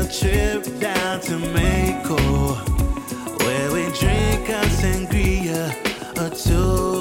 trip down to Mexico, where we drink a sangria or two.